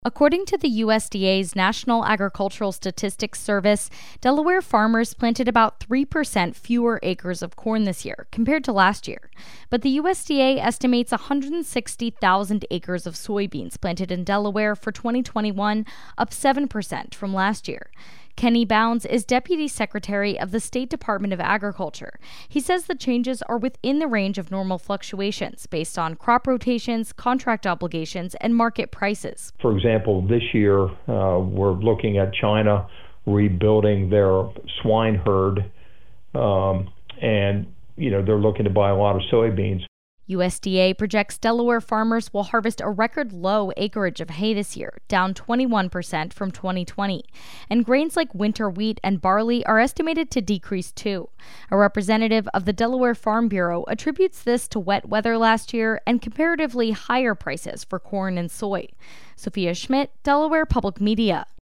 According to the USDA's National Agricultural Statistics Service, Delaware farmers planted about 3% fewer acres of corn this year compared to last year. But the USDA estimates 160,000 acres of soybeans planted in Delaware for 2021, up 7% from last year. Kenny Bounds is Deputy Secretary of the State Department of Agriculture. He says the changes are within the range of normal fluctuations based on crop rotations, contract obligations, and market prices. For example, this year we're looking at China rebuilding their swine herd, and they're looking to buy a lot of soybeans. USDA projects Delaware farmers will harvest a record low acreage of hay this year, down 21% from 2020. And grains like winter wheat and barley are estimated to decrease too. A representative of the Delaware Farm Bureau attributes this to wet weather last year and comparatively higher prices for corn and soy. Sophia Schmidt, Delaware Public Media.